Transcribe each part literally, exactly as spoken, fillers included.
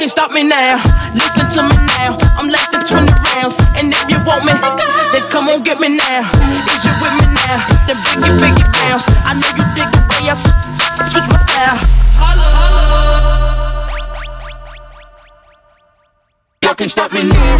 can't stop me now. Listen to me now. I'm lasting twenty rounds. And if you want me, then come on get me now. Is you with me now? Then biggie, biggie bounce. I know you dig the way I switch my style. Y'all can't stop me now.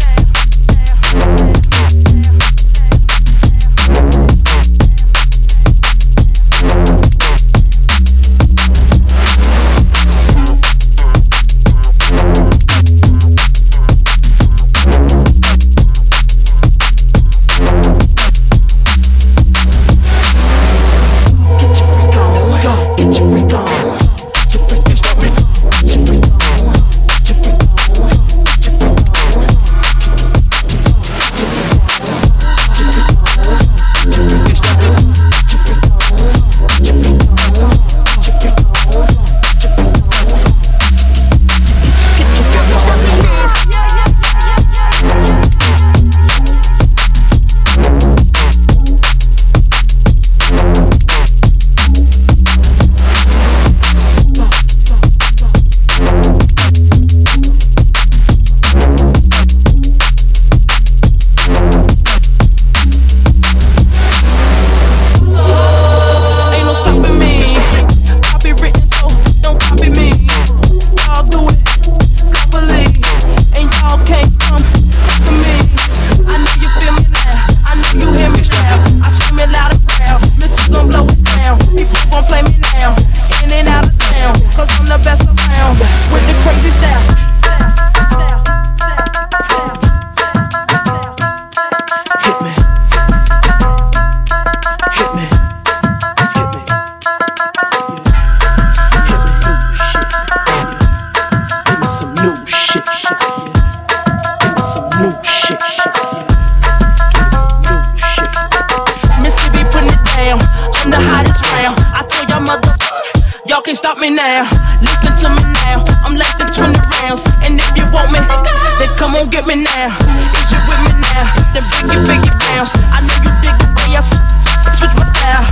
Y'all can't stop me now. Listen to me now. I'm lasting twenty rounds. And if you want me, then come on get me now. Is you with me now? Then biggie, biggie bounce. I know you dig the way I switch my style.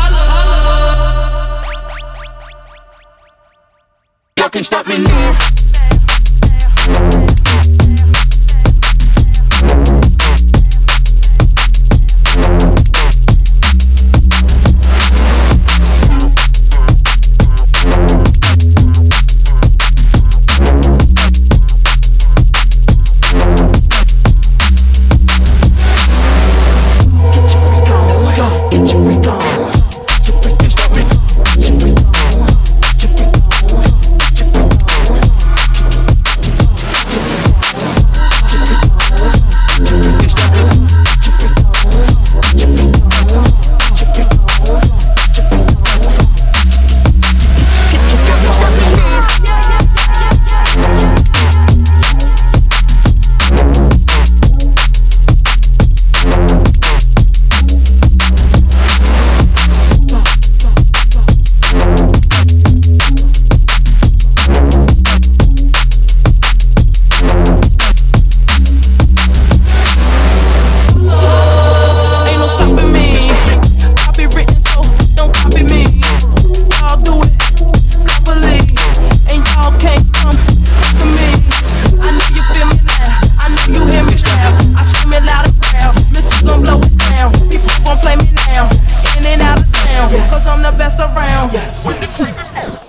Y'all can't stop me now. Cause I'm the best around. Yes. With the crazy style.